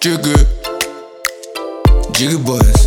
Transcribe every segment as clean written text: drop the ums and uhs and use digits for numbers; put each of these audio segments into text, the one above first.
Jiggy, Jiggy boys.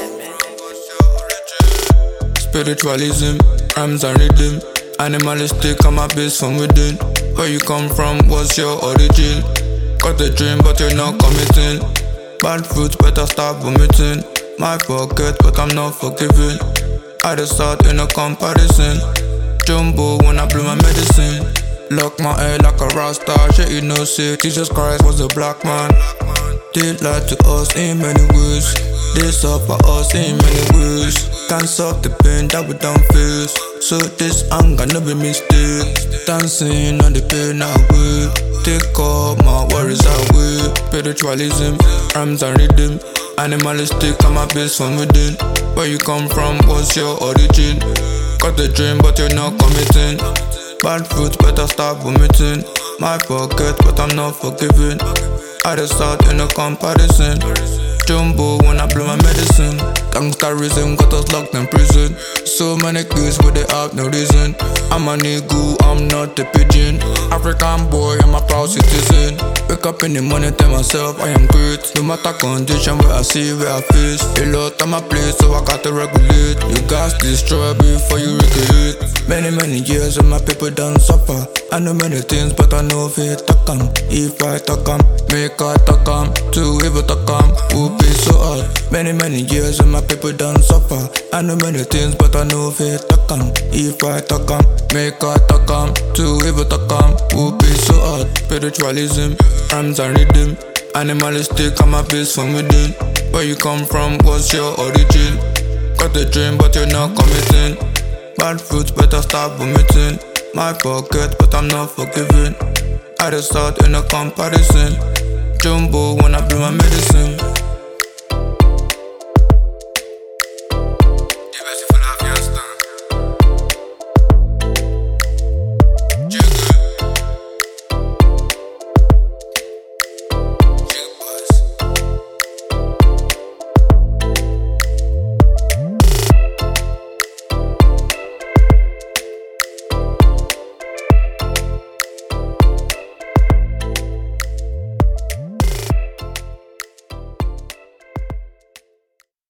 Spiritualism, rhymes and rhythm. Animalistic, I'm a beast from within. Where you come from, what's your origin? Got a dream, but you're not committing. Bad fruits, better start vomiting. Might forget, but I'm not forgiving. I just start in a comparison. Jumbo when I blew my medicine. Lock my head like a rasta. Shit, you know, say Jesus Christ was a black man. They lied to us in many ways. They suffer us in many ways. Can't solve the pain that we don't face. So this anger no be mistake. Dancing on the pain away. Take all my worries away. Spiritualism, rhymes and rhythm. Animalistic, I'm a beast from within. Where you come from, what's your origin? Got a dream, but you're not committing. Bad fruits, better start vomiting. Might forget, but I'm not forgiving. I just start in a comparison. Jumbo when I blow my medicine. Gangsterism got us locked in prison. So many kids where they have no reason. I'm a nigga, I'm not a pigeon. African boy, I'm a proud citizen. Wake up in the morning, tell myself I am great. No matter condition where I see, where I face. A lot on my plate, so I got to regulate. You got to destroy before you recreate. Many years and my people done suffer. I know many things, but I know if it talk 'em. If I talk 'em, make I talk 'em. Too evil talk 'em, will be so hard. Many years and my people done suffer. I know many things, but I know if it talk 'em. If I talk 'em, make I talk 'em. Too evil talk 'em, will be so hard. Spiritualism, rhymes and rhythm. Animalistic, I'm a beast from within. Where you come from, what's your origin? Got a dream, but you're not committing. Bad fruits, better start vomiting. Might forget, but I'm not forgiving. I just start in a comparison. Jumbo when I blew my medicine.